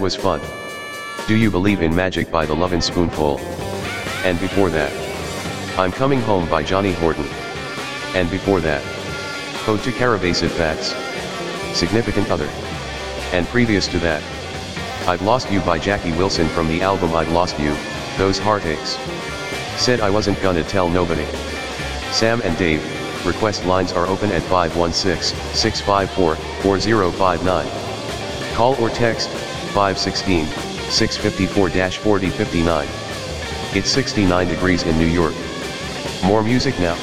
was fun. Do You Believe in Magic by The Lovin' Spoonful? And before that, I'm Coming Home by Johnny Horton. And before that, Ode to Carabasive Facts, Significant Other. And previous to that, I've Lost You by Jackie Wilson from the album I've Lost You, Those Heartaches. Said I wasn't gonna tell nobody. Sam and Dave, request lines are open at 516-654-4059. Call or text, 516-654-4059. It's 69 degrees in New York. More music now.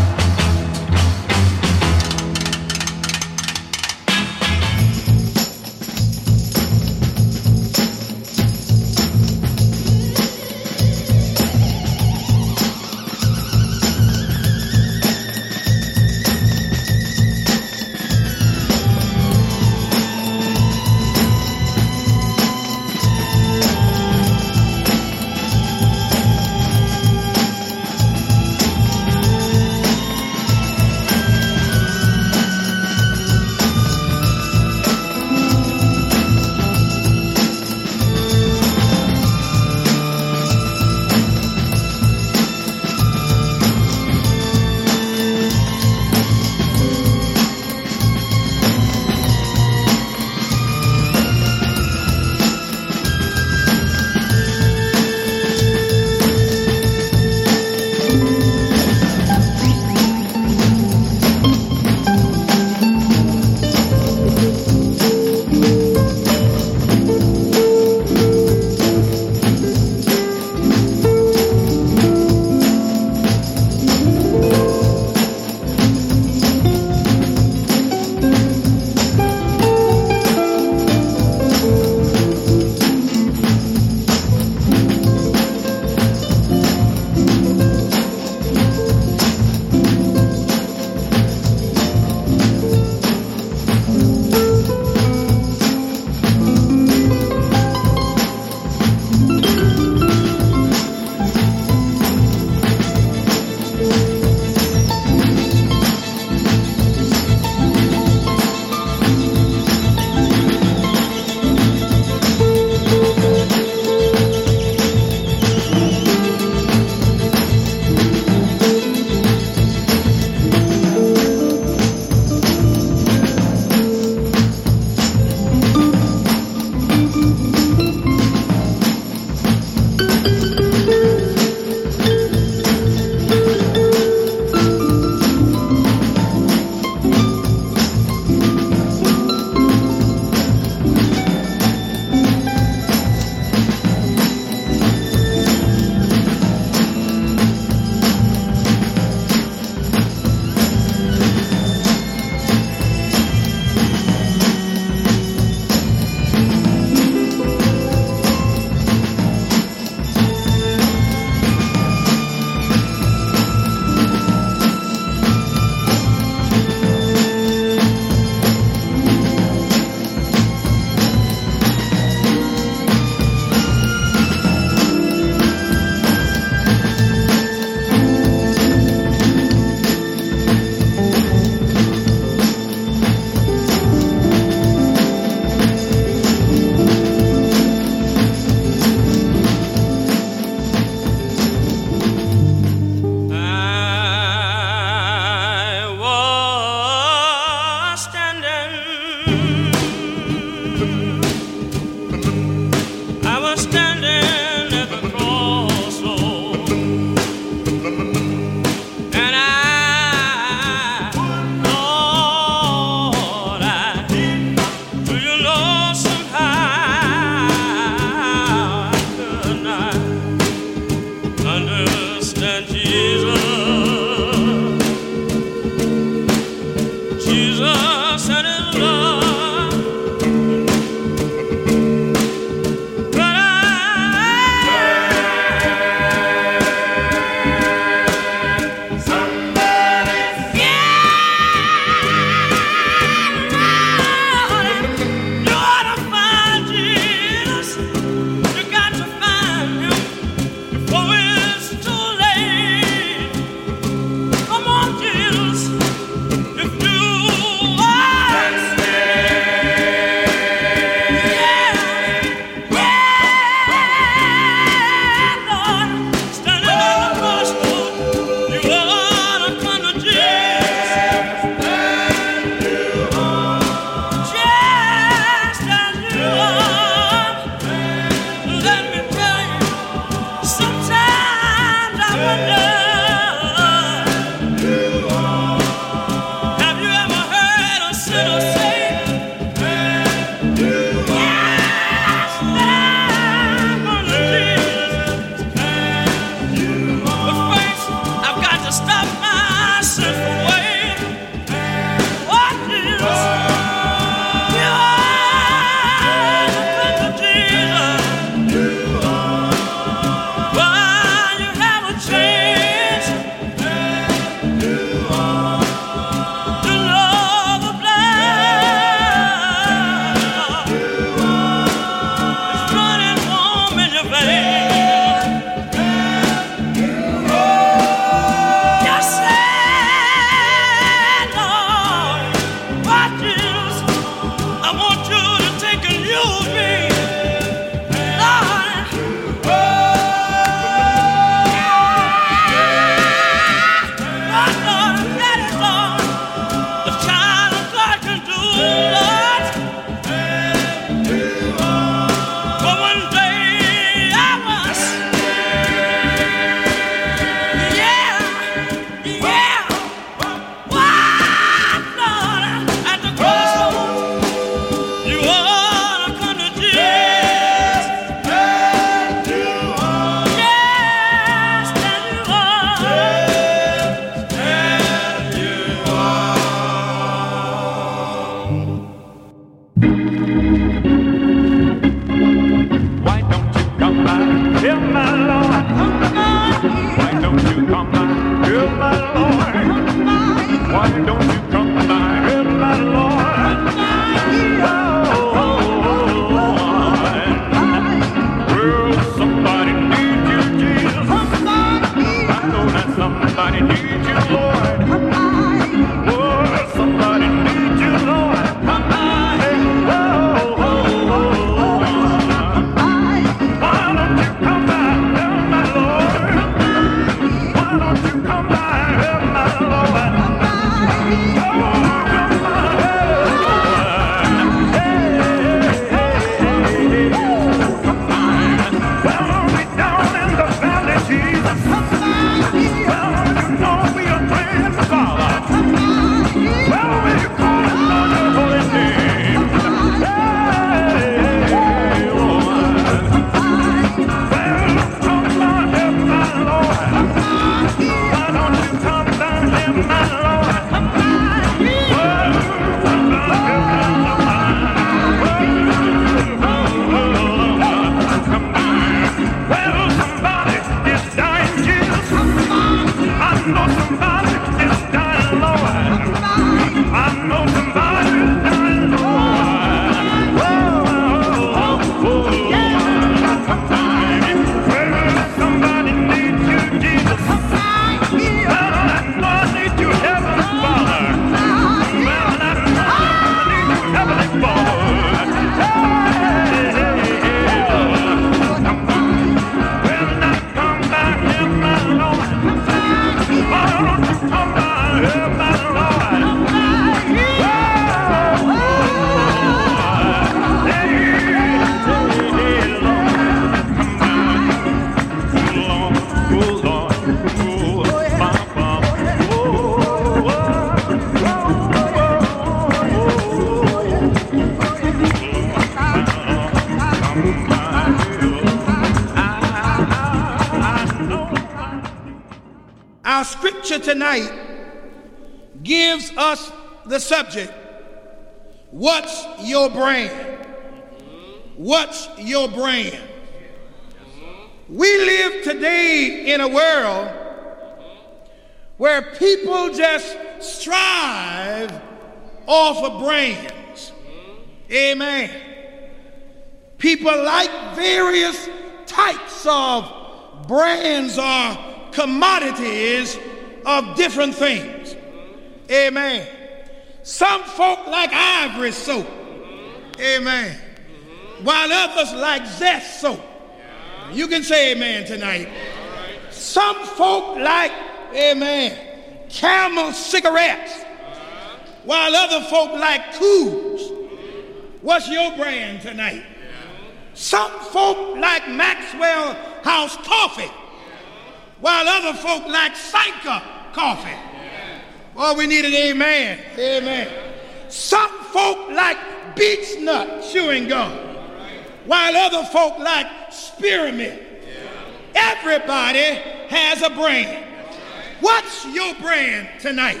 scripture tonight gives us the subject, what's your brand? What's your brand? We live today in a world where people just strive off of brands. Amen. People like various types of brands or commodities of different things. Amen. Some folk like Ivory soap. Amen. While others like Zest soap. You can say amen tonight. Some folk like, amen, Camel cigarettes. While other folk like Cools. What's your brand tonight? Some folk like Maxwell House coffee, while other folk like Sanka coffee. Oh, we need an amen. Amen. Some folk like Beech Nut chewing gum, while other folk like Spearmint. Everybody has a brand. What's your brand tonight?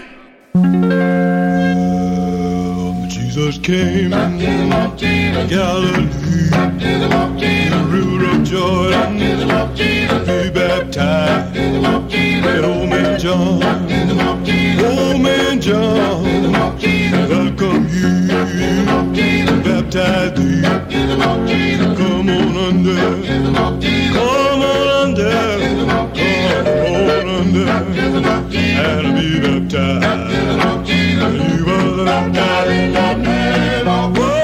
Jesus came from Galilee, the river of Jordan, to be baptized. And old man John, how come you baptize thee? Come on under, and be baptized. You are baptized in the name of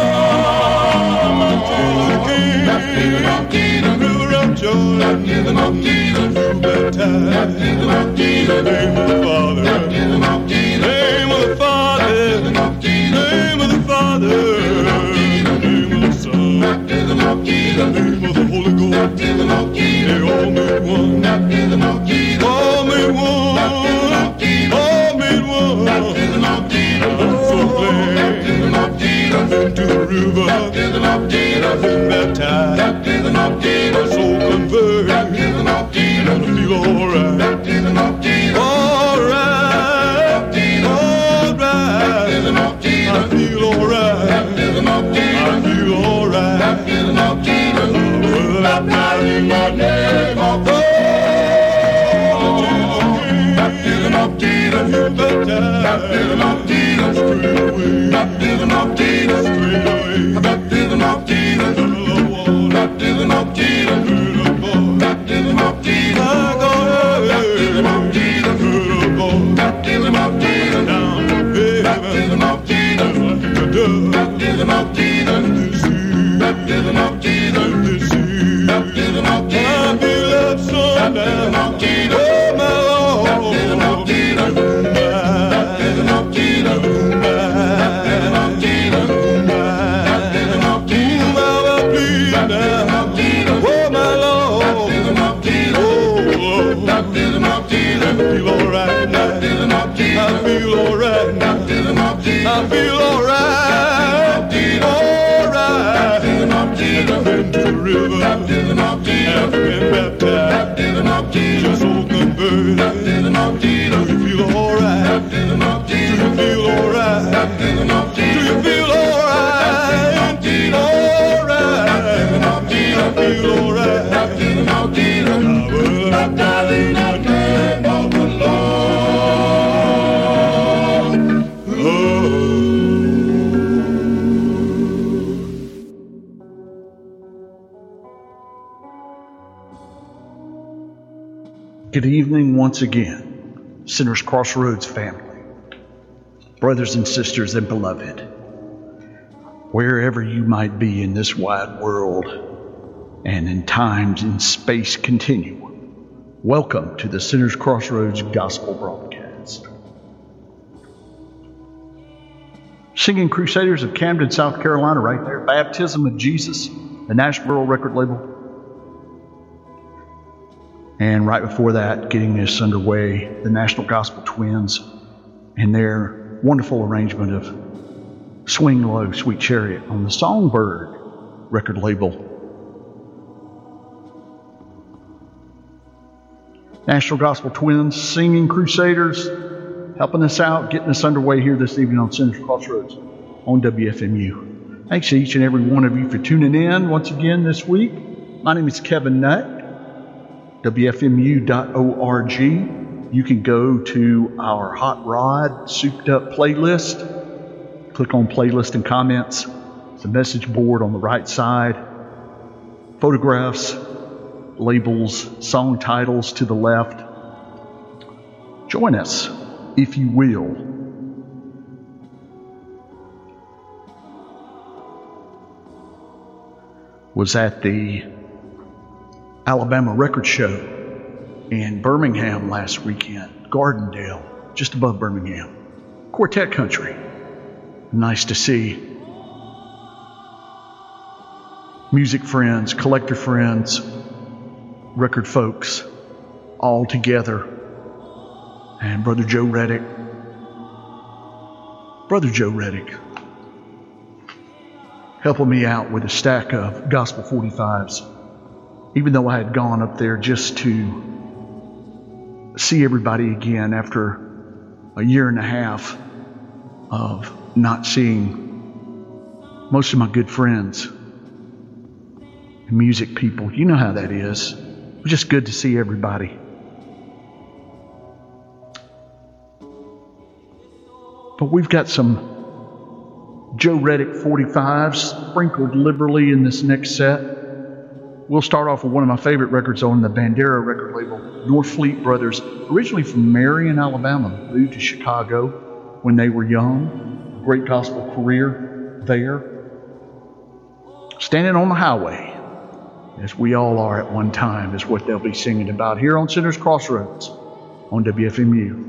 river of Jordan, baptized in the name of the Father, name of the Father, name of the Father, name of the Son, name of the Holy Ghost. They all made one, all made one, all made one. I'm so glad I've been to the river, I've been baptized, my soul converted, and I feel alright, alright, alright. I feel alright, I feel alright. Well, I'm not in my name of God. Baptism of Jesus, baptism of Jesus, straight away. Baptism of Jesus, straight away. Baptism of Jesus, baptism of Jesus, baptism of Jesus. I go baptism of Jesus, baptism of Jesus, down to heaven. Baptism of Jesus, like a dove. Baptism of Jesus, baptism of Jesus, baptism of Jesus. I feel that sun down. Oh my Lord, baptism of Jesus, baptism of Jesus, baptism of Jesus, baptism of Jesus. Baptism of Jesus, oh my Lord, baptism of Jesus, oh Lord, baptism of Jesus. I feel alright now. Baptism of Jesus, I feel alright now. Baptism of Jesus, I feel alright, alright. Baptism of Jesus, I've been to the river, baptism of Jesus, I've been baptized, baptism of Jesus, just so converted, baptism of Jesus. Do you feel alright? Baptism of Jesus, do you feel alright? Baptism of Jesus, do you feel alright? Alright, baptism of Jesus, I feel alright. Baptism of Jesus, I will baptize in the name of the Lord. Good evening once again, Sinners Crossroads family, brothers and sisters and beloved, wherever you might be in this wide world and in times and space continuum, welcome to the Sinners Crossroads Gospel Broadcast. Singing Crusaders of Camden, South Carolina, right there, Baptism of Jesus, the Nashville record label. And right before that, getting this underway, the National Gospel Twins and their wonderful arrangement of Swing Low, Sweet Chariot on the Songbird record label. National Gospel Twins, Singing Crusaders, helping us out, getting us underway here this evening on Sinners Crossroads on WFMU. Thanks to each and every one of you for tuning in once again this week. My name is Kevin Nutt, WFMU.org. You can go to our Hot Rod Souped Up playlist. Click on Playlist and Comments. It's a message board on the right side. Photographs, labels, song titles to the left. Join us, if you will. Was at the Alabama Record Show in Birmingham last weekend. Gardendale, just above Birmingham. Quartet country. Nice to see music friends, collector friends, record folks all together. And Brother Joe Reddick, helping me out with a stack of Gospel 45s, even though I had gone up there just to see everybody again after a year and a half of not seeing most of my good friends and music people. You know how that is. It's just good to see everybody. But we've got some Joe Reddick 45s sprinkled liberally in this next set. We'll start off with one of my favorite records on the Bandera record label, Norfleet Brothers, originally from Marion, Alabama, moved to Chicago when they were young. Great gospel career there. Standing on the highway, as we all are at one time, is what they'll be singing about here on Sinners Crossroads on WFMU.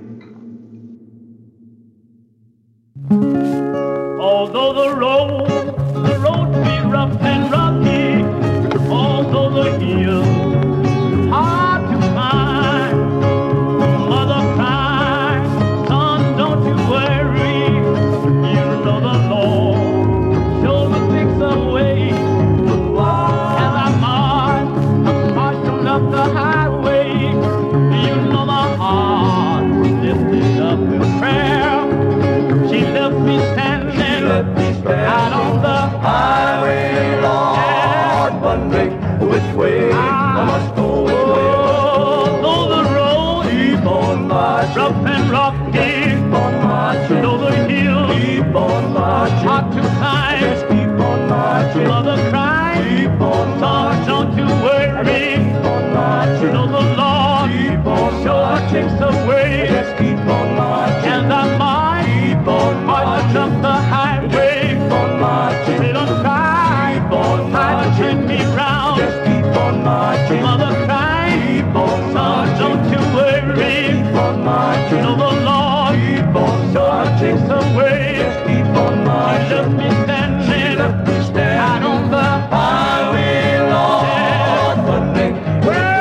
Although the road be rough and rocky, although the hills hard to climb, mother cries, son, don't you worry, you know the Lord sure will fix a way. As I march, I'm marching up the highway, you know my heart lifted up in prayer. She left me standing out on the highway, Lord, wondering which way I must go. Though the road keep on marching, rough and rocky, keep on marching. Though the hills keep on marching, hard to climb, just keep on marching. Mother cries, keep on marching. Don't you worry, keep on marching. Though the Lord keep on sure takes away, just keep on marching. And I might keep on marching up the highway. Keep on marching. They don't cry, keep on marching. Turn me round, just keep on marching. Mother cry, keep on marching. Don't you worry, keep on marching. Know the Lord keep on sure takes away, just keep on marching. She left me standing out on the highway, Lord, wondering well,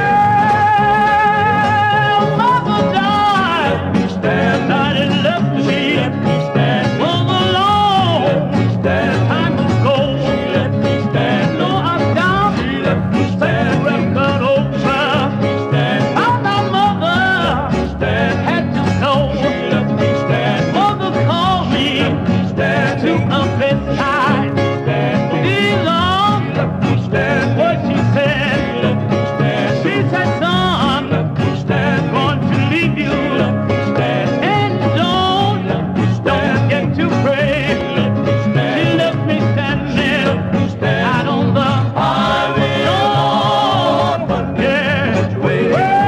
mother died, let me stand, died and left me, let me stand, all alone, let me stand, time to go, she let me stand, no I'm down, she let me stand, record over, let me stand, how my mother, let me stand, had to know, she let me stand, mother called me, let me stand, to a bedside, stand, belong, let me stand, what she said, let me stand, she said son, let me stand, going to leave you, let me stand, and don't get to pray, let me stand, she left me standing, let me stand, out on the highway, Lord, yeah, which way,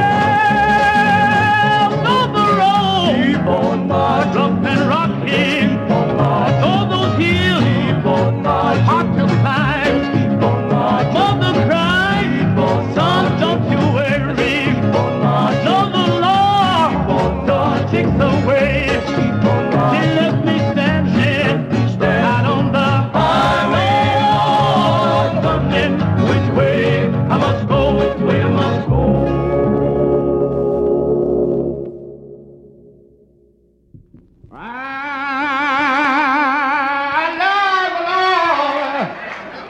well, know the road, keep on marching, rough and rocky, keep on marching, all those hills, keep on marching, hard to climb, keep on marching, mother cry, keep on son, don't you worry, keep on marching, know the Lord, keep on marching, takes away, keep on marching, she left me standing, out on the highway, Lord, wondering which way I must go, which way I must go. I love the Lord.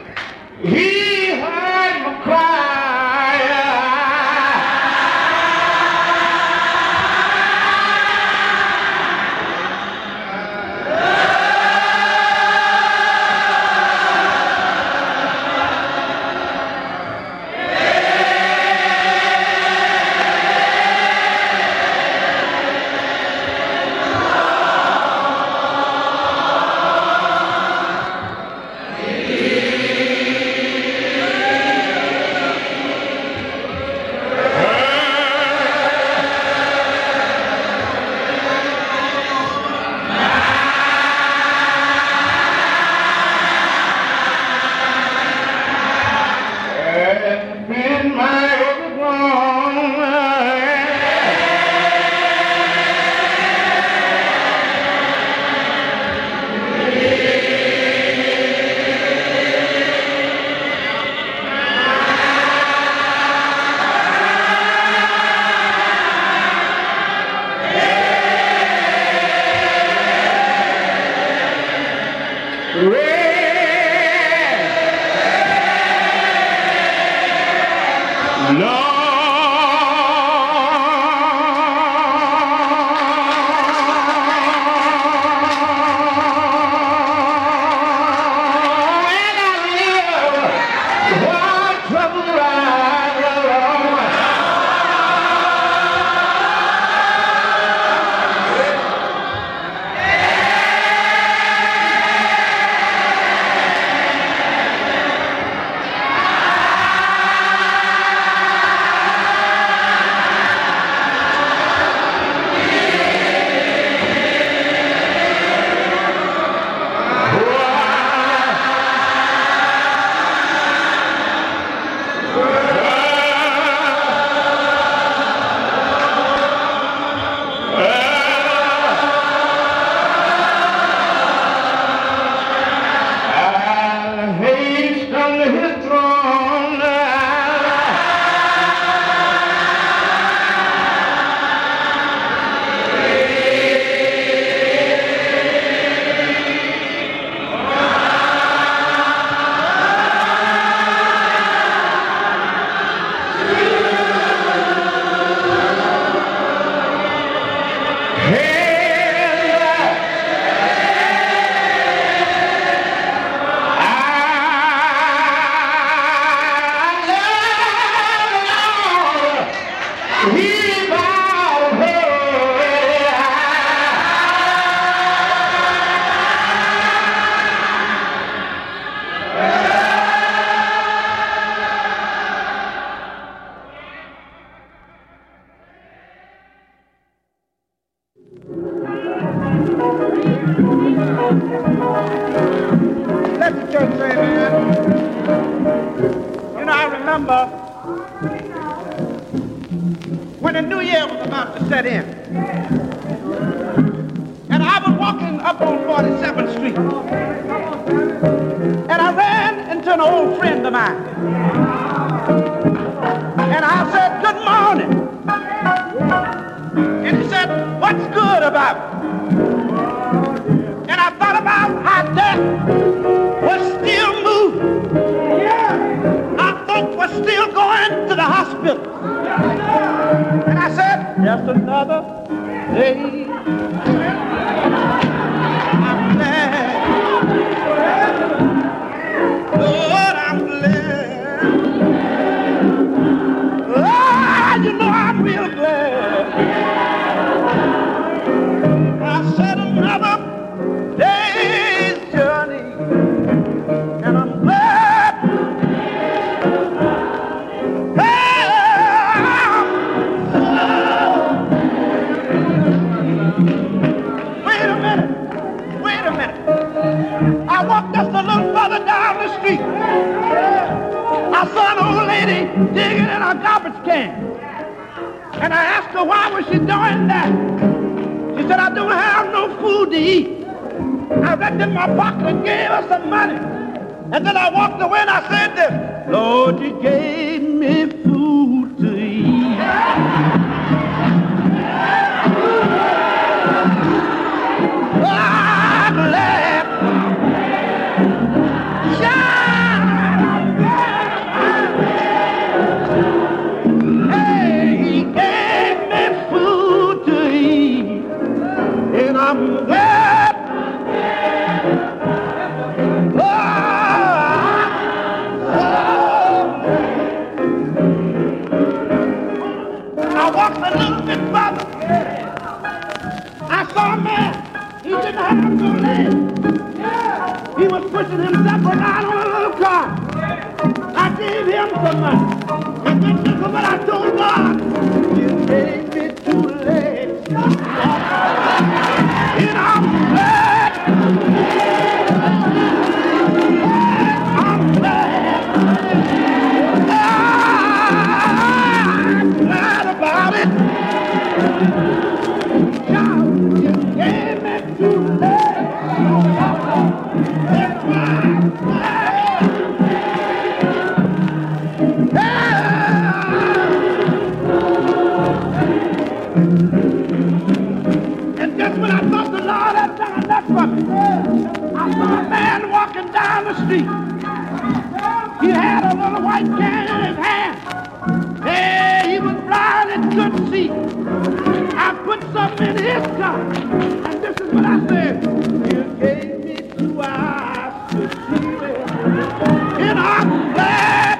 He heard my cry. church say amen. You know, I remember when the new year was about to set in. And I was walking up on 47th Street. And I ran into an old friend of mine. And I said, good morning. And he said, what's good about it? And I thought about how death was still moving. Our folks were still going to the hospital. And I said, just another day. I'm glad. Lord, I'm glad. Oh, you know I'm real glad. I said another day's journey, and I'm glad. Wait a minute. I walked just a little further down the street. I saw an old lady digging in a garbage can. And I asked her why was she doing that. She said, I don't have no food to eat. I reached in my pocket and gave her some money. And then I walked away and I said this, Lord, you gave me food to eat. I'm glad. Hey, he gave me food to eat. And I'm glad. I walked a little bit further. I saw a man. He didn't have no legs. He was pushing himself around on a little car. I gave him some money. And then this is what I told God. You gave me 2 legs. And I'm glad. I'm glad. I'm glad about it. God, you gave me 2 legs. That's why I'm glad. And just when I thought the Lord had done enough for me, I saw a man walking down the street. He had a little white can in his hand. Hey, he was blind and couldn't see. I put something in his cup, and this is what I said. You gave me 2 eyes to see it, and I'm glad.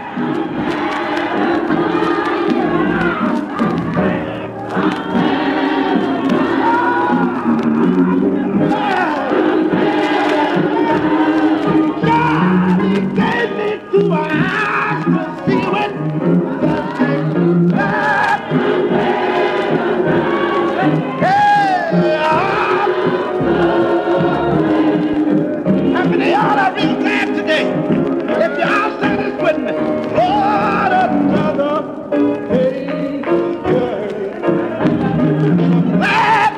God, he gave me 2 eyes to see it. How many of y'all are real glad today? If y'all say this with me, Lord, another day's journey. I'm glad.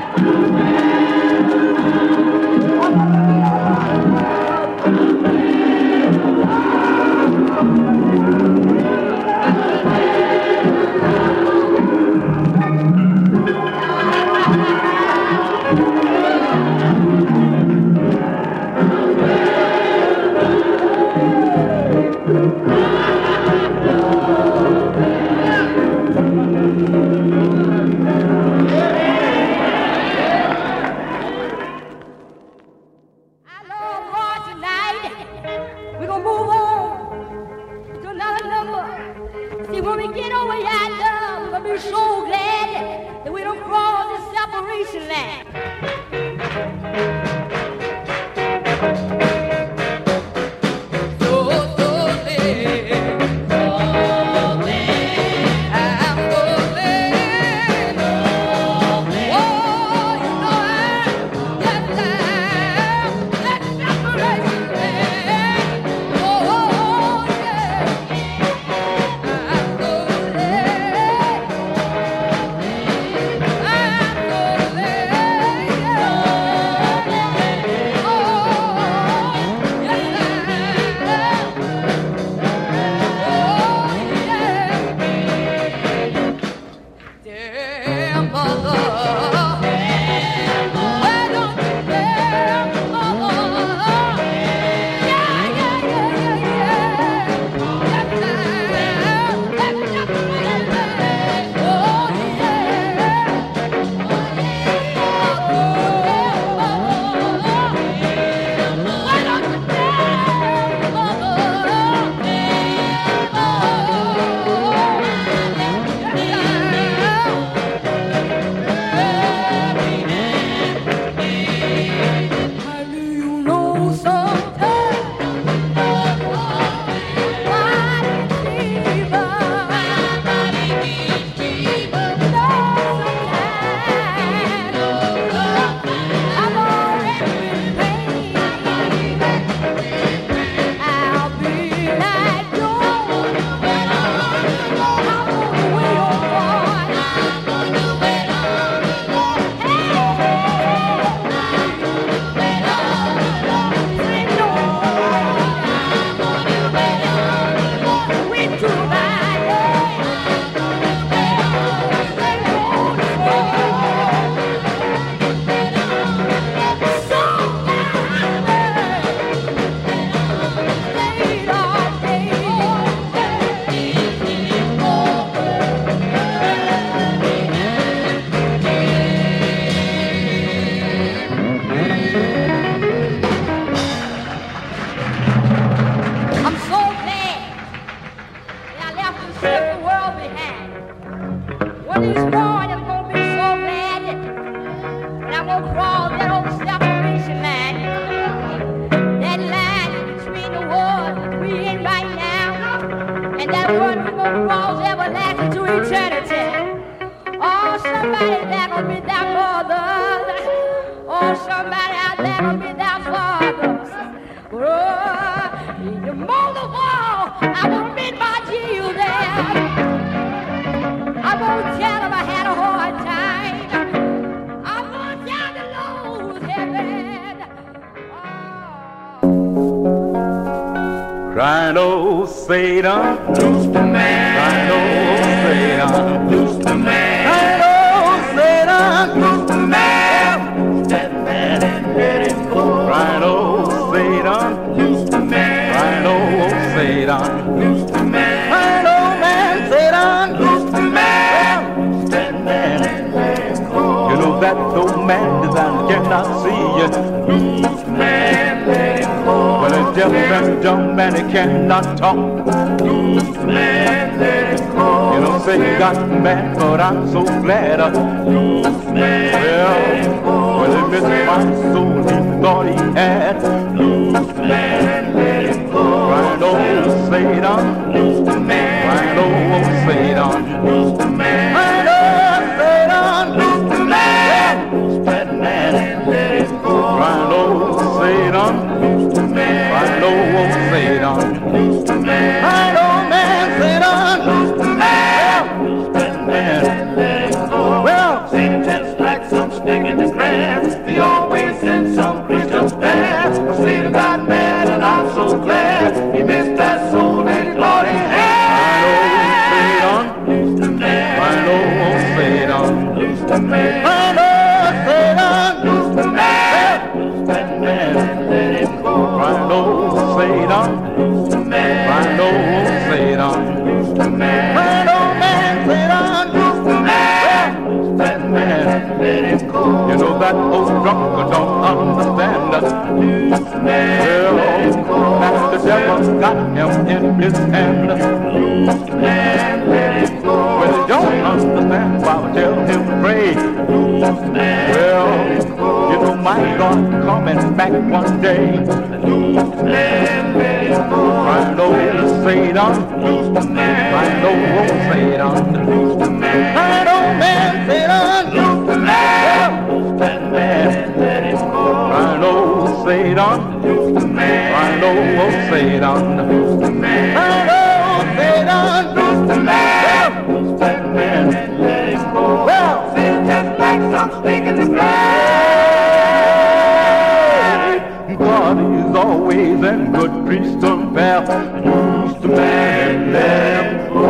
we in right now, and that one we gonna cross everlasting to eternity. Oh, somebody there gonna be there for others. Oh, somebody out there gonna be there for others. Oh, the most of all, I wanna meet my Jesus there. I'm gonna tell him I had a hard time. I'm gonna tell the Lord heaven. Crying, oh, Satan, loose the man. Crying, oh, Satan, loose the man. Crying, oh, Satan, loose the man. That man and let him go. Crying, oh, Satan, loose the man. Crying, oh, Satan, loose the man. Crying, oh, man, Satan, loose the man. That man and let him go. You know that old man that cannot see you. Loose man, let him go. Well, it's deaf and dumb and he cannot talk. Loose man, let him go. You know, say he got mad, but I'm so glad. Loose man, let him go. Well, he missed my soul, he thought he had. Loose man, let him go. Right, oh, Satan. Loose the man. Right, oh, Satan. Loose the man. Right, oh, Satan. Loose the man. Loose that man and let him go. Right, oh, Satan. Loose the man. Right, oh, Satan. Loose the man. Right, oh, man, Satan. Loose the man. Loose that man and let him go. Well, Satan just like some stick in the grass. He always sends some creatures past. Satan got mad and I'm so glad. He missed that soul and he thought he had. Right, oh, Satan. Loose the man. Right, oh, Satan. Loose the man. Right, oh, Satan. Loose the man. Loose that man and let him go. Right, oh, Satan. Loose the man. Right, oh, Satan. Loose the man. Right, oh, man, Satan. Loose the man. Loose that man and let him go. You know that old drunker don't understand us. Loose the man. Well, that the devil got him in his hand. Loose the man, let him go. Well, he don't understand why we tell him to pray. Loose the man, well, you know my God coming back one day. Loose the man, let him go. Right, oh, Satan. Loose the man. Right, oh, Satan. Loose the man. Right, oh, man, Satan. Loose the man. Loose that man and let him go. Right, oh, Satan. Loose the man. Right, oh, Satan. Loose the man. Right, oh, Satan. Loose the man. Loose that man and let him go. Well, Satan just like some stick in the ground. God is always in good priest and fair. Loose the man and let him go.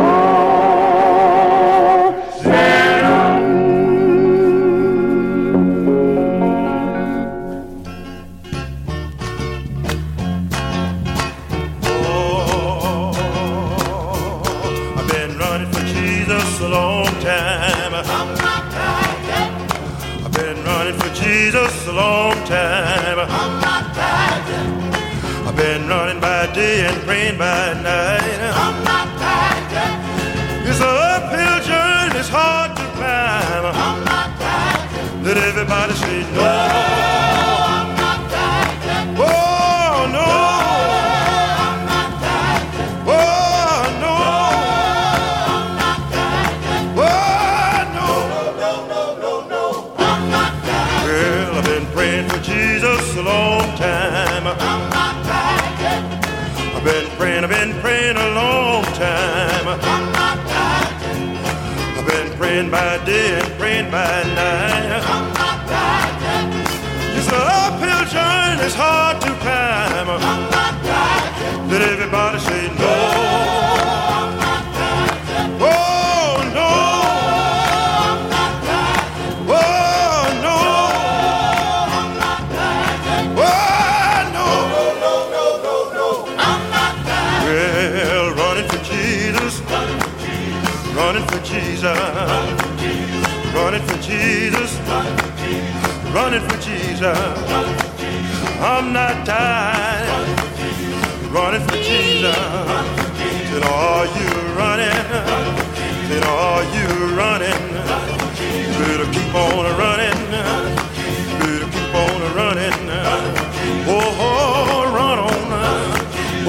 Jesus a long time. I'm not tired. I've been running by day and praying by night. I'm not tired. It's an uphill journey, it's hard to climb. I'm not tired. Let everybody say no. I'm not tired. Oh no. I'm not tired. Oh no. I'm not tired. Oh no. No. I'm not tired. Well, I've been praying for Jesus a long time. I'm not tired. I've been praying a long time. I'm not tired. I've been praying by day and praying by night. I'm not tired. It's an uphill journey, it's hard to climb. I'm not tired. Let everybody say no. I'm not tired. Oh no. I'm not tired. Oh no. I'm not tired. Oh no. No. I'm not tired. Well, running for Jesus. Running for Jesus. Running for Jesus. Running for Jesus. I'm not tired. Running for Jesus. Said, are you running? Said, are you running? Better keep on running. Better keep on running. Oh, run on. Oh,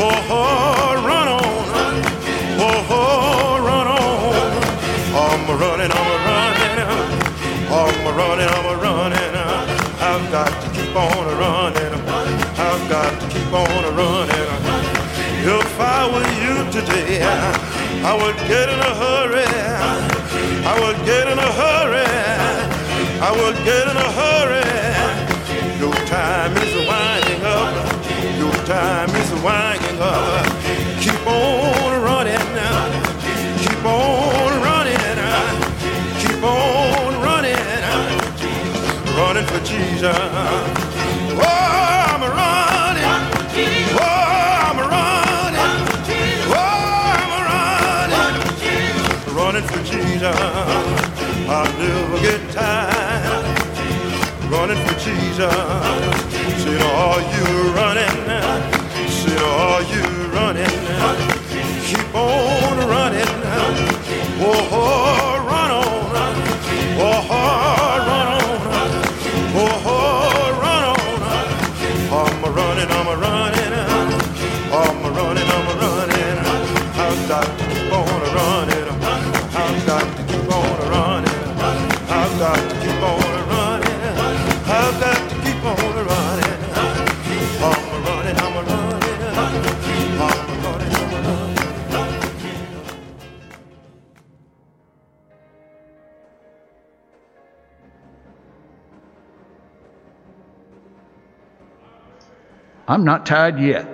oh, run on. Oh, run on. I'm running. I'm running. I've got to keep on running. I've got to keep on running. If I were you today, I would get in a hurry. I would get in a hurry. I would get in a hurry. Your time is winding up. Your time is winding up. Keep on running. Keep on running. Keep on running. Running for Jesus. Oh, I'm running. Oh, I'm running. Oh, I'm running. Running for Jesus. I'll never get tired. Running for Jesus. Say, are you running? Say, are you running? Keep on running. Oh, run on. Oh, run on. Oh, run on. I'm running. I'm running. I've got to keep on running. I've got to keep on running. I've got to keep on running. I've got to keep on running. I'm running. I'm not tired yet.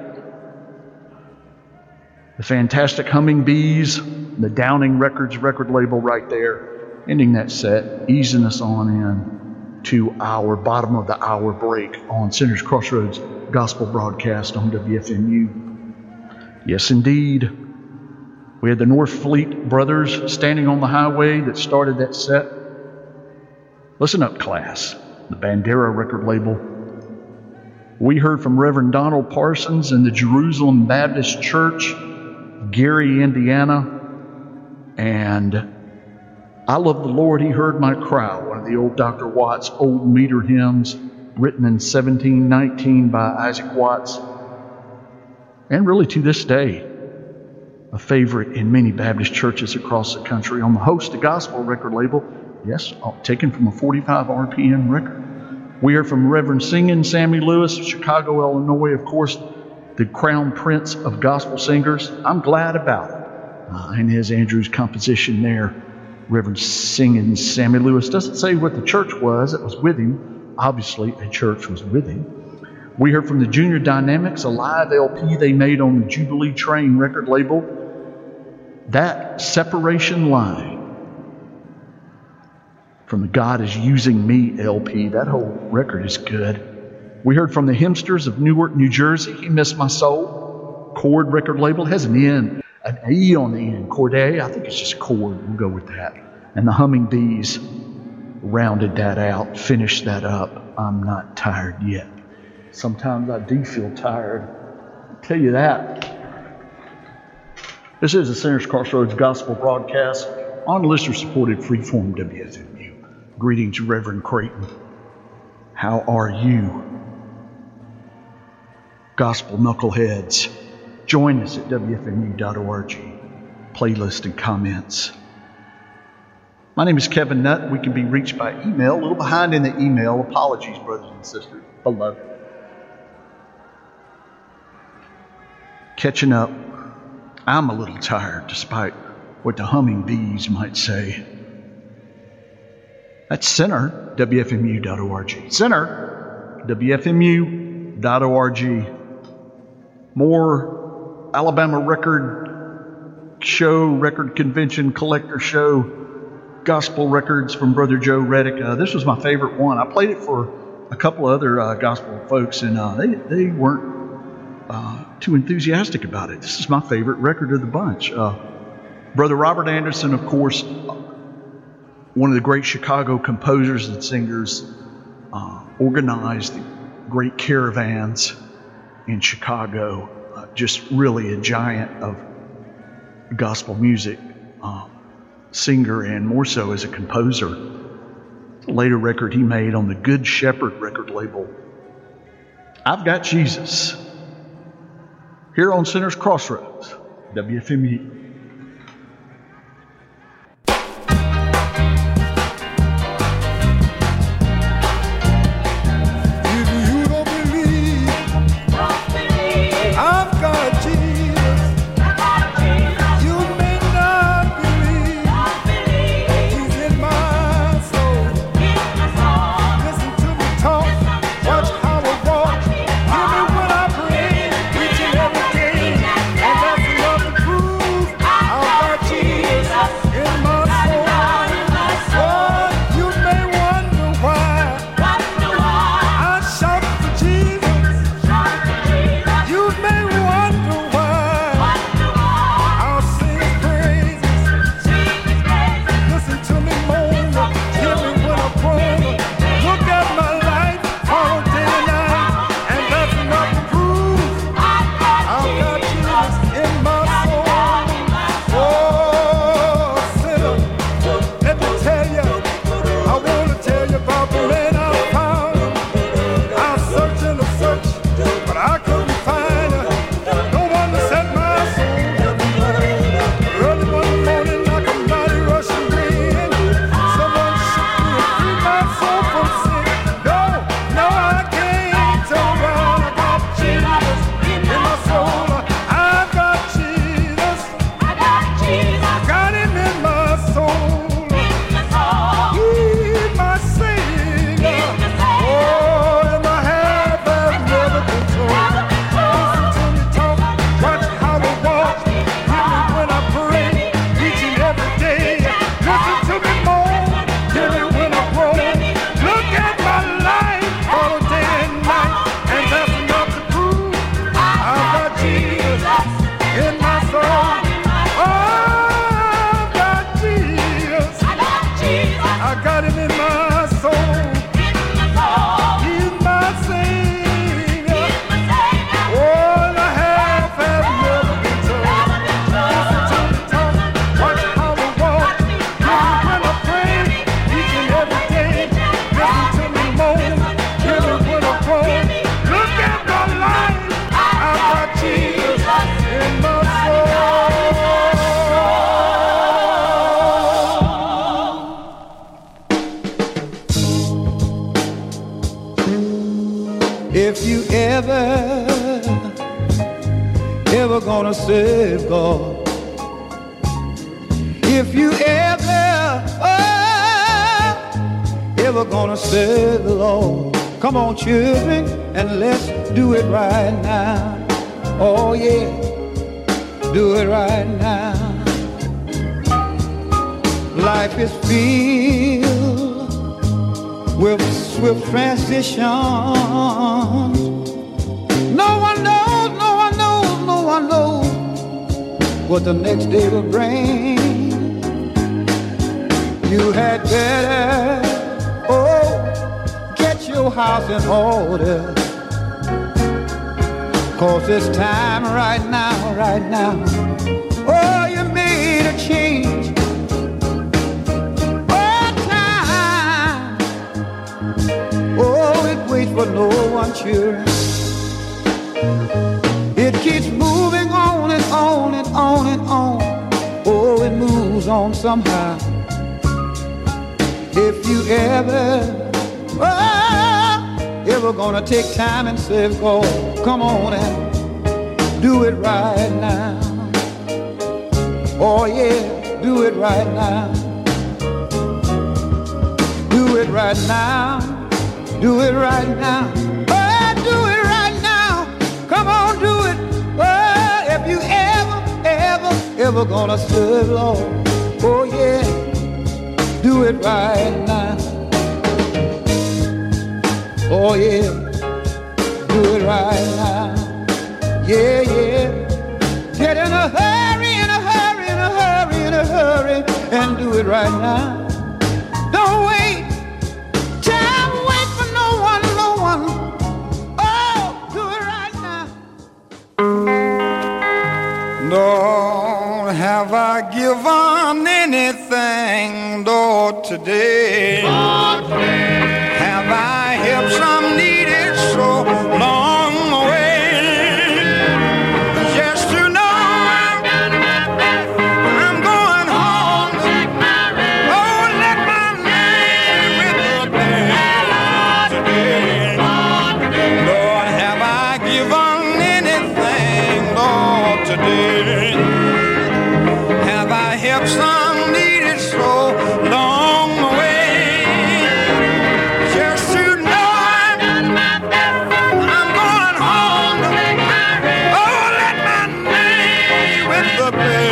The fantastic Humming Bees, the Downing Records record label right there, ending that set, easing us on in to our bottom of the hour break on Sinners Crossroads Gospel Broadcast on WFMU. Yes, indeed. We had the North Fleet Brothers standing on the highway that started that set. Listen up, class. The Bandera record label. We heard from Reverend Donald Parsons in the Jerusalem Baptist Church, Gary, Indiana, and I Love the Lord, He Heard My Cry, one of the old Dr. Watts old meter hymns written in 1719 by Isaac Watts, and really to this day, a favorite in many Baptist churches across the country on the Host of Gospel record label. Yes, taken from a 45 RPM record. We heard from Reverend Singing Sammy Lewis of Chicago, Illinois, of course, the crown prince of gospel singers. I'm glad about it. And his Andrew's composition there, Reverend Singing Sammy Lewis. Doesn't say what the church was. It was with him. Obviously, a church was with him. We heard from the Junior Dynamics, a live LP they made on the Jubilee Train record label. That Separation Line from the God Is Using Me LP. That whole record is good. We heard from the Hymnsters of Newark, New Jersey. He Missed My Soul. Chord record label. It has an N, an E on the end. Corday. I think it's just chord. We'll go with that. And the Humming Bees rounded that out, finished that up. I'm not tired yet. Sometimes I do feel tired. I'll tell you that. This is a Sinners Crossroads Gospel Broadcast on listener-supported freeform WFMU. Greetings, Reverend Creighton. How are you? Gospel knuckleheads, join us at WFMU.org. Playlist and comments. My name is Kevin Nutt. We can be reached by email. A little behind in the email. Apologies, brothers and sisters. Beloved. Catching up. I'm a little tired, despite what the Humming Bees might say. That's Sinner, WFMU.org. Sinner, WFMU.org. More Alabama record show, record convention, collector show, gospel records from Brother Joe Reddick. This was my favorite one. I played it for a couple other gospel folks, and they weren't too enthusiastic about it. This is my favorite record of the bunch. Brother Robert Anderson, of course, one of the great Chicago composers and singers, organized the great caravans in Chicago. Just really a giant of gospel music, singer, and more so as a composer. A later record he made on the Good Shepherd record label. I've Got Jesus. here on Sinners Crossroads, WFMU. If you ever gonna save God, if you ever gonna save the Lord, come on children and let's do it right now. Oh yeah, do it right now. Life is filled with swift transitions. No one knows, no one knows, no one knows what the next day will bring. You had better, get your house in order, 'cause it's time right now, you made a change. It waits for no one, children. It keeps moving on and on and on and on. Oh, it moves on somehow. If you ever gonna take time and save God, come on and do it right now. Oh yeah, do it right now. Do it right now. Do it right now. Oh, do it right now. Come on, do it. Oh, if you ever gonna serve Lord, oh yeah, do it right now. Oh yeah, do it right now. Yeah, yeah. Get in a hurry, in a hurry, in a hurry, in a hurry, and do it right now. Don't wait. Lord, have I given anything, Lord, today? Have I helped some needed so long away? have some needed so long away. Just to know I'm going home to make my rest. Oh, let my name with the best.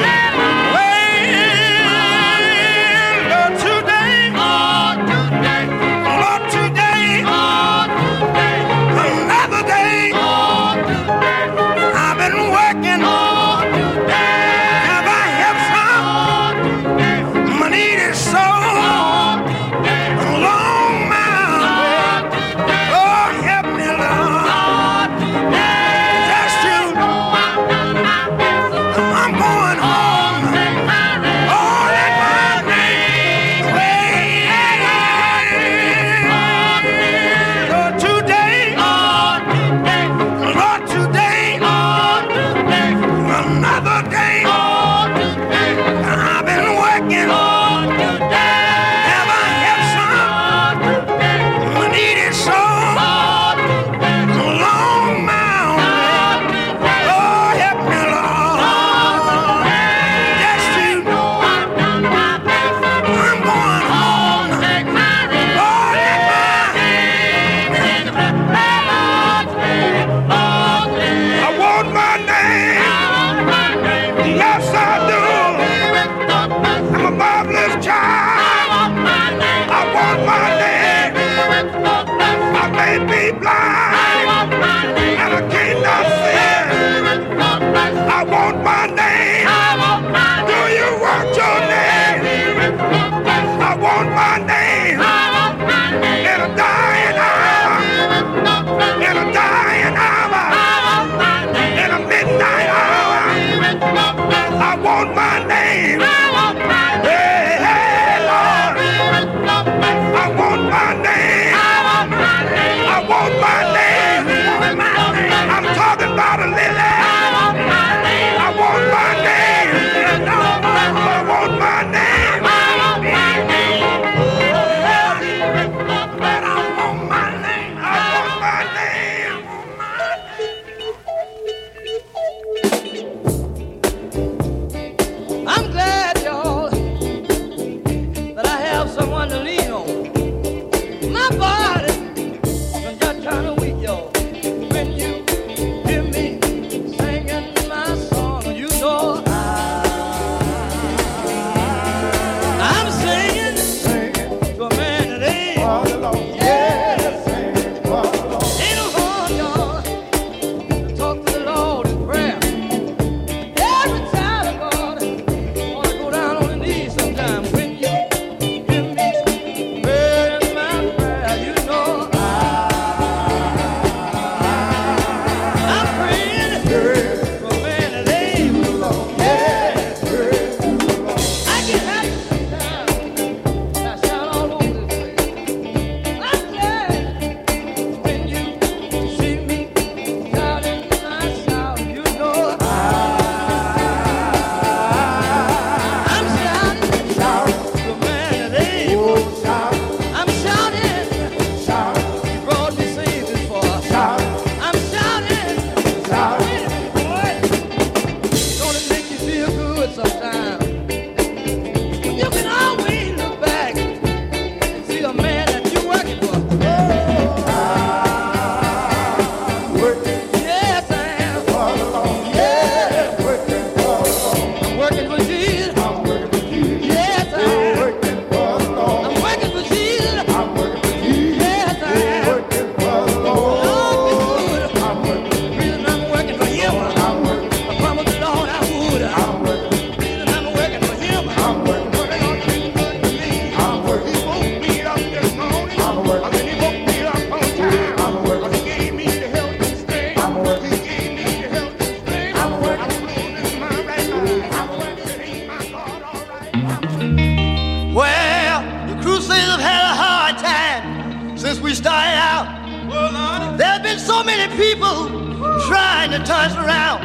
People trying to turn us around.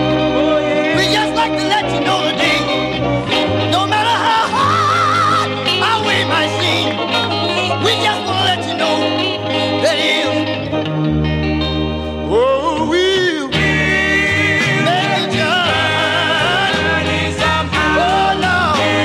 We just like to let you know today, no matter how hard our way might seem, we just want to let you know that is. Oh, we'll make a journey somehow. Oh, no.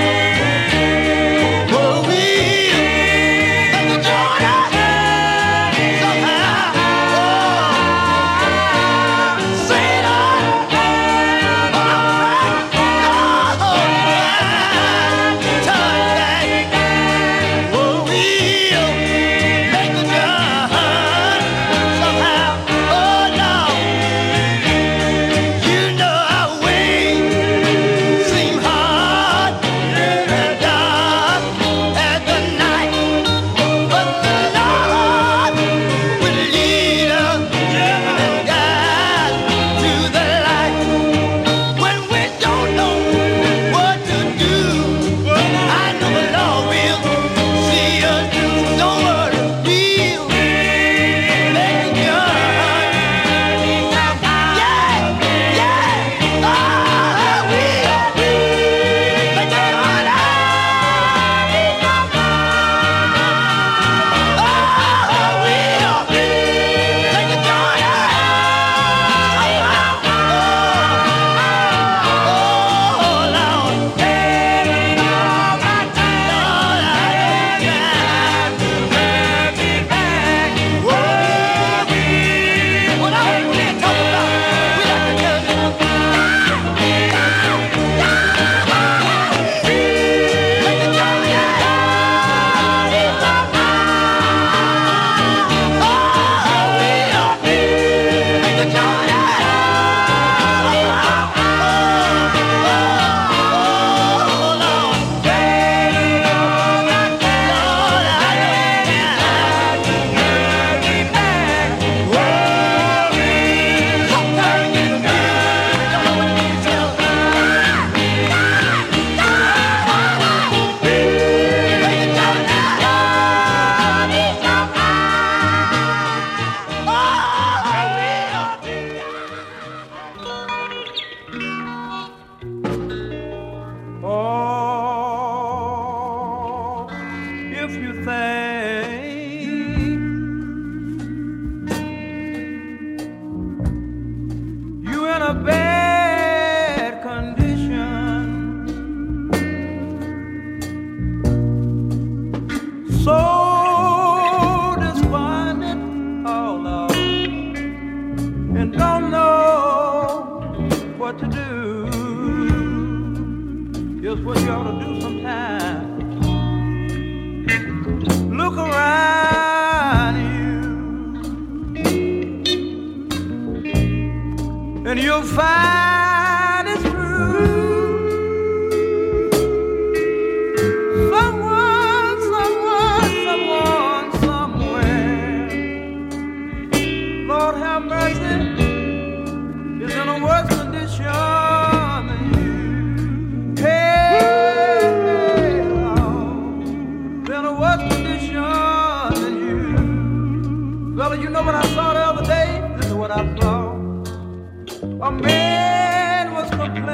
Here's what you ought to do sometime. Look around you, and you'll find it's true. Someone, somewhere, Lord have mercy, is in a worse condition than you. Hey, Lord, in a worse condition than you. Well, you know what I saw the other day? This is what I saw. A man was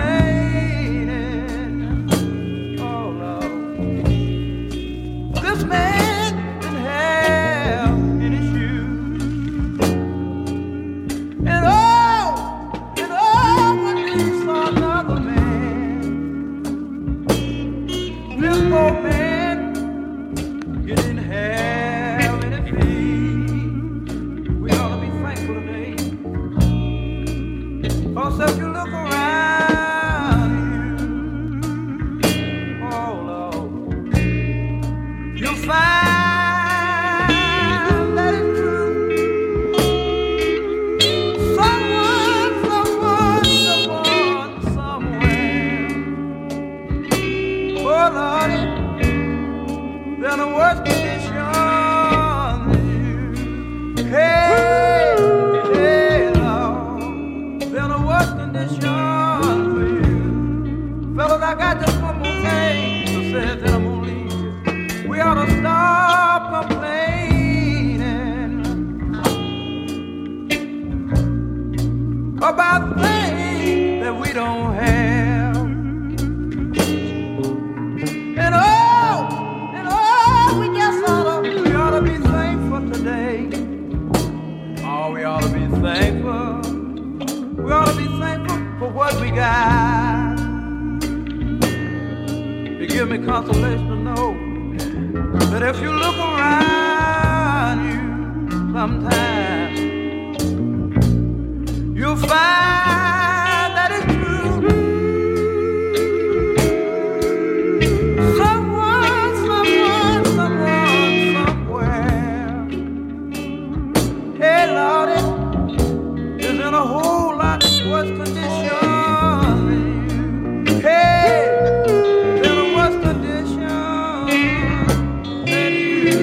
complaining. Oh, Lord. This man didn't have any shoes. And when he saw another man, this poor man, he didn't have any feet. We ought to be thankful today. Cause if you look around you, oh Lord, you'll find that it's true. Someone, somewhere, oh Lordy, they're in a worse condition than you. Hey, Lord, they're in a worse condition for you. Fellas, I got just one more thing to say, then I'm gonna leave you. We ought to stop complaining about things that we don't have. And we just ought to be thankful today. Oh, we ought to be thankful. We ought to be thankful for what we got. It gives me consolation to know that if you look around you sometime, you'll find that it's true. Someone, somewhere, hey Lordy, is in a whole lot worse condition than you. Hey, in a worse condition than you.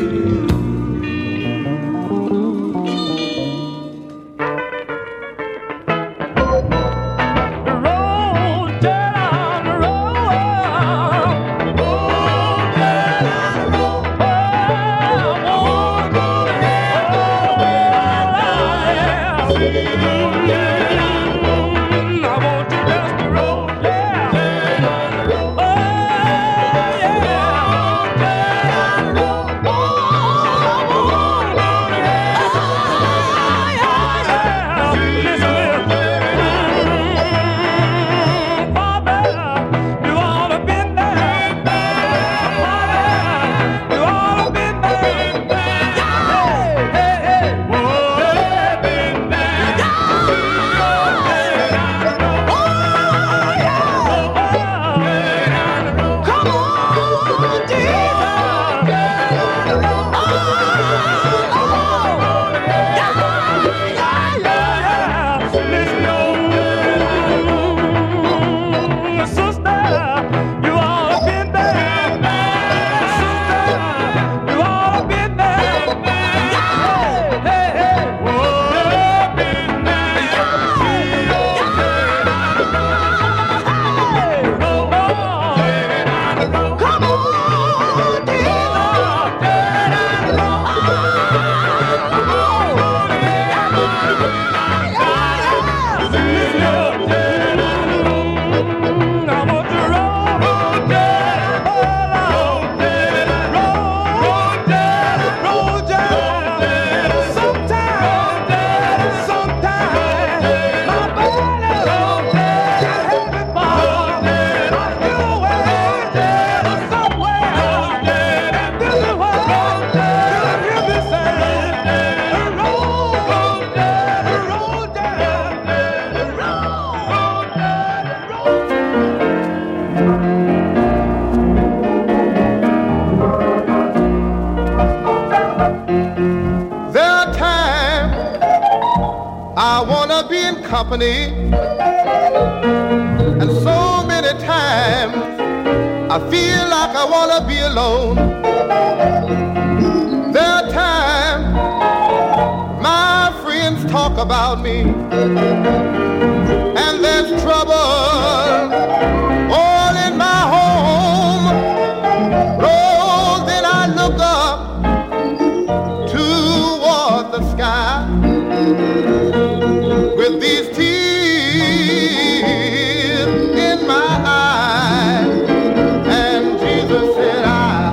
company. And so many times I feel like I want to be alone. There are times my friends talk about me, and there's trouble all in my home. Oh, then I look up toward the sky with these tears in my eyes, and Jesus said,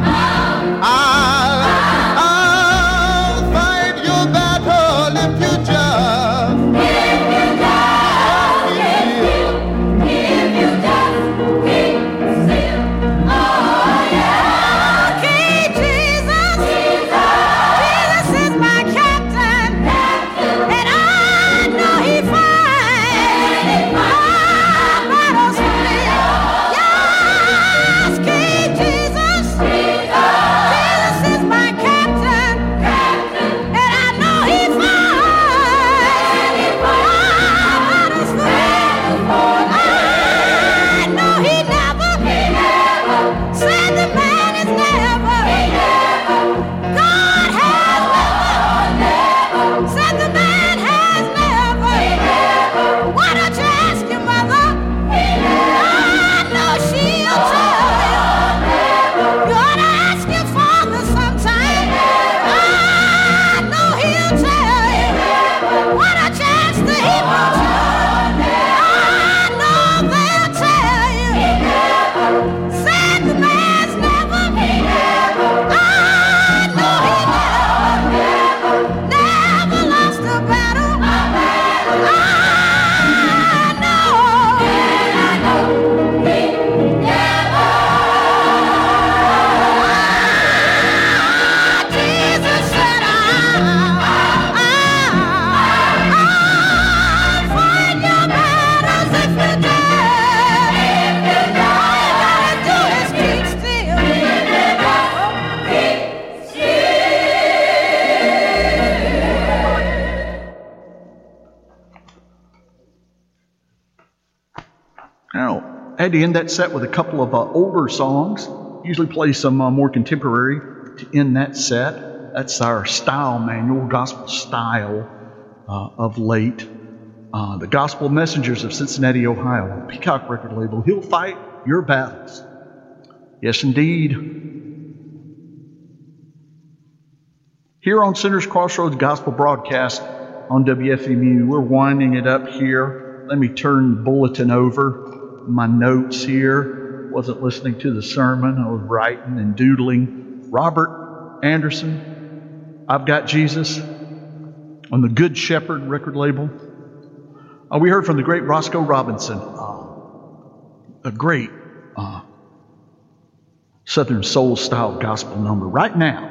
I'll fight your battle if you just I had to end that set with a couple of older songs. Usually play some more contemporary to end that set. That's our style manual, gospel style of late. The Gospel Messengers of Cincinnati, Ohio, Peacock record label. He'll fight your battles. Yes, indeed. Here on Sinners Crossroads Gospel Broadcast on WFMU, we're winding it up here. Let me turn the bulletin over. My notes here. Wasn't listening to the sermon. I was writing and doodling. Robert Anderson, I've Got Jesus, on the Good Shepherd record label. We heard from the great Roscoe Robinson, a great Southern soul style gospel number. Right now,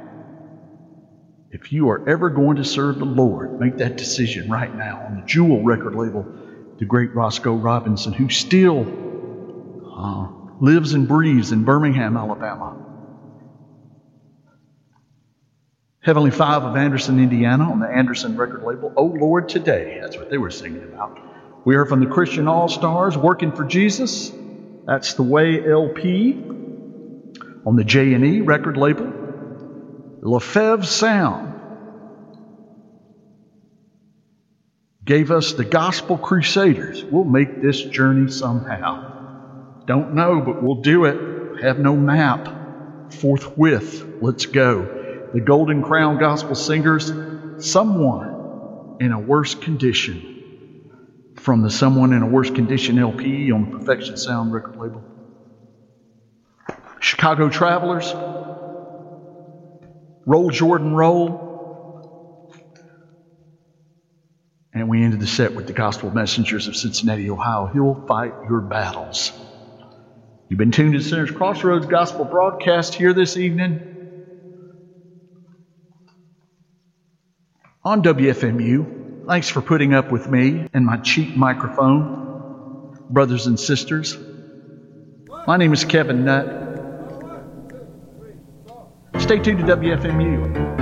if you are ever going to serve the Lord, make that decision right now on the Jewel record label. The great Roscoe Robinson, who still lives and breathes in Birmingham, Alabama. Heavenly Five of Anderson, Indiana, on the Anderson record label. Oh Lord, Today. That's what they were singing about. We heard from the Christian All-Stars, Working for Jesus. That's the Way LP. On the J&E record label. Lefebvre Sound gave us the Gospel Crusaders. We'll make this journey somehow. Don't know, but we'll do it. Have no map. Forthwith, let's go. The Golden Crown Gospel Singers, Someone in a Worse Condition. From the Someone in a Worse Condition LP on the Perfection Sound record label. Chicago Travelers, Roll Jordan Roll. And we ended the set with the Gospel Messengers of Cincinnati, Ohio. He'll fight your battles. You've been tuned to Sinners Crossroads Gospel Broadcast here this evening on WFMU. Thanks for putting up with me and my cheap microphone, brothers and sisters. My name is Kevin Nutt. Stay tuned to WFMU.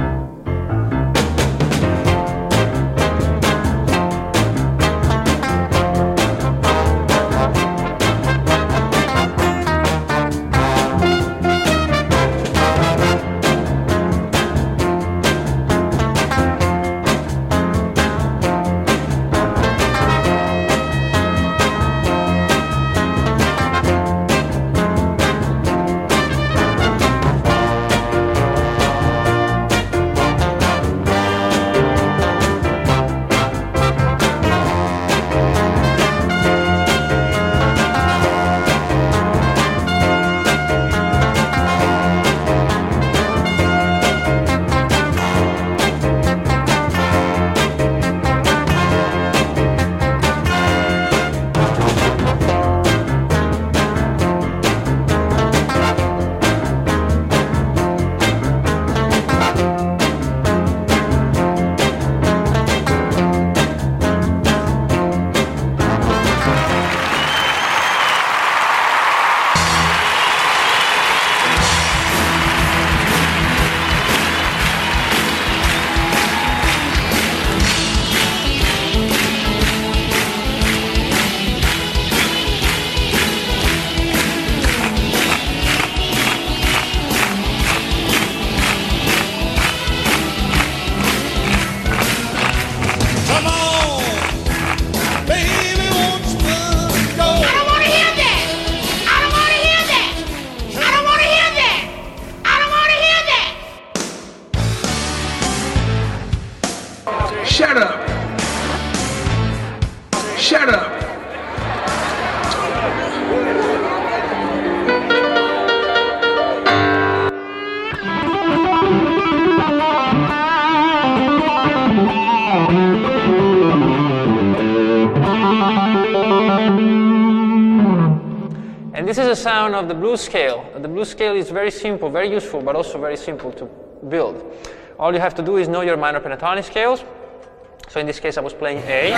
And this is a sound of the blues scale. The blues scale is very simple, very useful, but also very simple to build. All you have to do is know your minor pentatonic scales. So in this case I was playing A.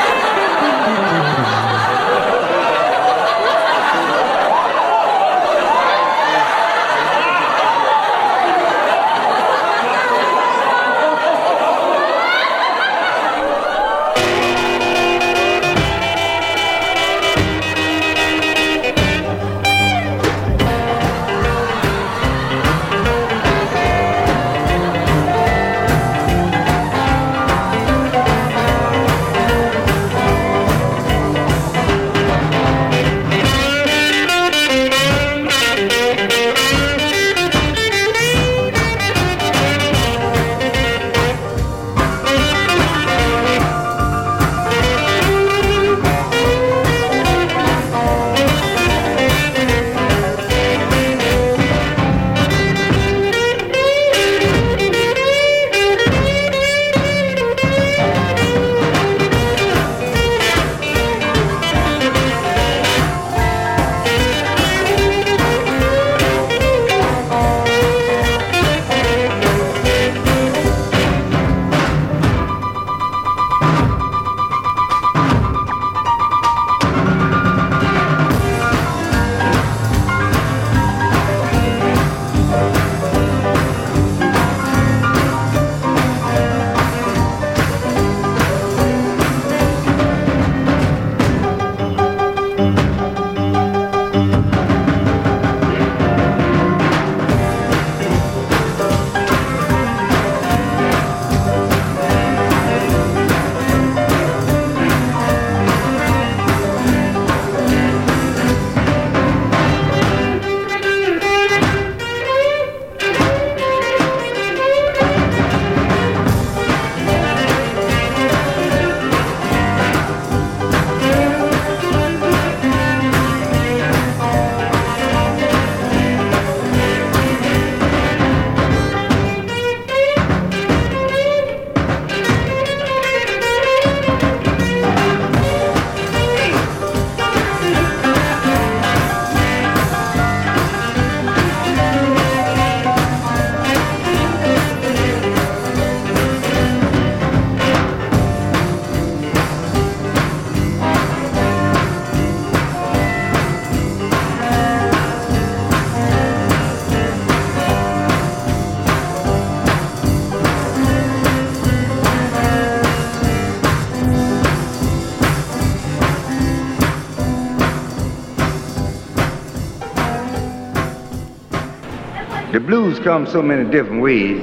The blues come so many different ways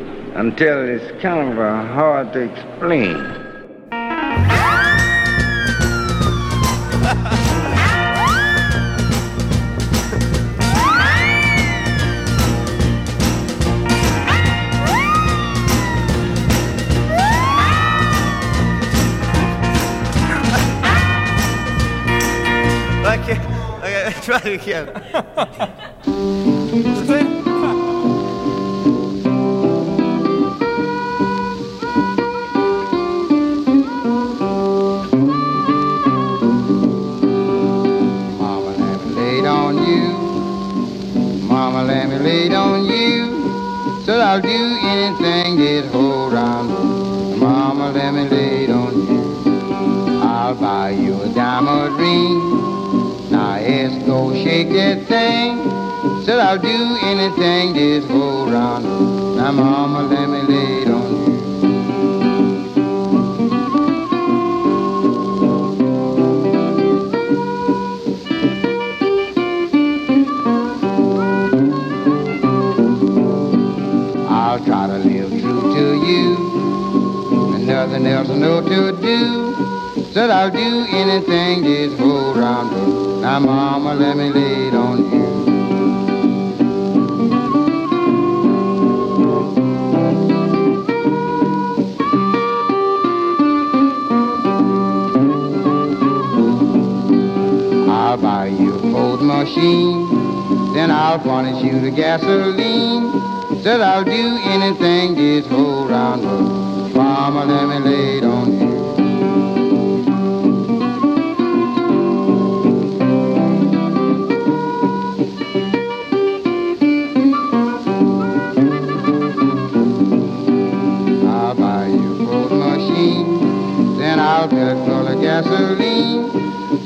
until it's kind of hard to explain. Okay, try it again. Mama, let me lay on you, so I'll do anything that hold on. Mama, let me lay on you. I'll buy you a diamond ring. Now, yes, go shake that thing. Said I'll do anything that hold on. Now, mama, let me lay it on you. I'll try to live true to you, and nothing else I know to do. Said I'll do anything that's hold around. Now, mama, let me lay it on you. I'll buy you a Ford machine, then I'll furnish you the gasoline. Said I'll do anything that's hold around. Mama, let me lay it on you.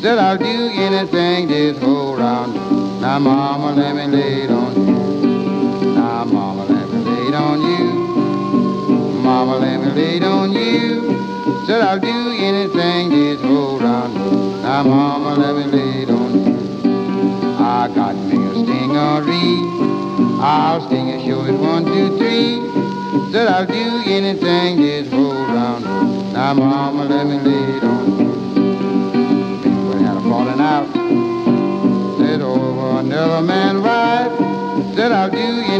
Said I'll do anything this whole round. Now, mama, let me lay it on you. Now, mama, let me lay it on you. Mama, let me lay it on you. Said I'll do anything this whole round. Now, mama, let me lay it on you. I got me a stingaree. I'll sting it, show it 1, 2, 3. Said I'll do anything this whole round. Now, mama, let me lay it on you. People had a falling out. Said over another man's wife. Said I'll do anything.